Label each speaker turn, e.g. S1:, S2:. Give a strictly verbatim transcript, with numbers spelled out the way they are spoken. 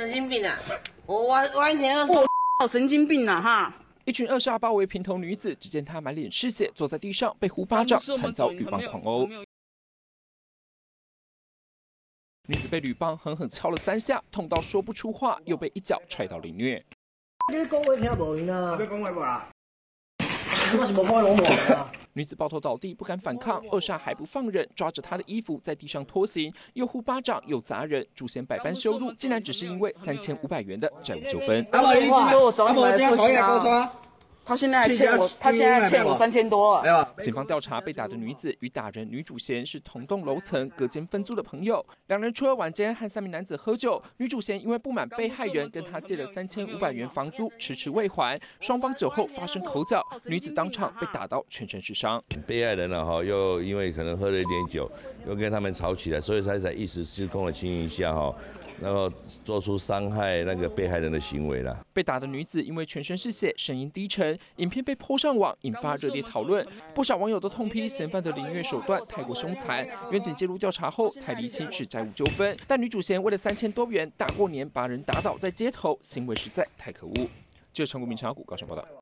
S1: 神经病啊！我完完全都说
S2: 好神经病啊哈！
S3: 一群恶煞包围平头女子，只见她满脸是血，坐在地上被呼巴掌，惨遭铝棒狂殴。女子被铝棒狠狠敲了三下，痛到说不出话，又被一脚踹到凌虐。
S4: 你讲话听无赢啊？你讲话无啦？我是无看拢无啊。
S3: 女子抱头倒地，不敢反抗，恶煞还不放任，抓着她的衣服在地上拖行，又呼巴掌，又砸人，主嫌百般羞辱，竟然只是因为三千五百元的债务纠纷。
S2: 阿伯，你说我找你来说啊？ 他现在还欠我，他现在欠我三千多啊！
S3: 警方调查，被打的女子与打人女主嫌是同栋楼层、隔间分租的朋友。两人初二晚间和三名男子喝酒，女主嫌因为不满被害人跟她借了三千五百元房租，迟迟未还，双方酒后发生口角，女子当场被打到全身是伤。
S5: 被害人呢，哈，又因为可能喝了一点酒，又跟他们吵起来，所以才在一时失控的情形下，哈。 然后做出伤害那个被害人的行为了。
S3: 被打的女子因为全身是血，声音低沉，影片被抛上网，引发热烈讨论。不少网友都痛批嫌犯的凌虐手段太过凶残。远警介入调查后，才厘清是债务纠纷。但女主嫌为了三千多元，大过年把人打倒在街头，行为实在太可恶。这是成都民生股高雄报道。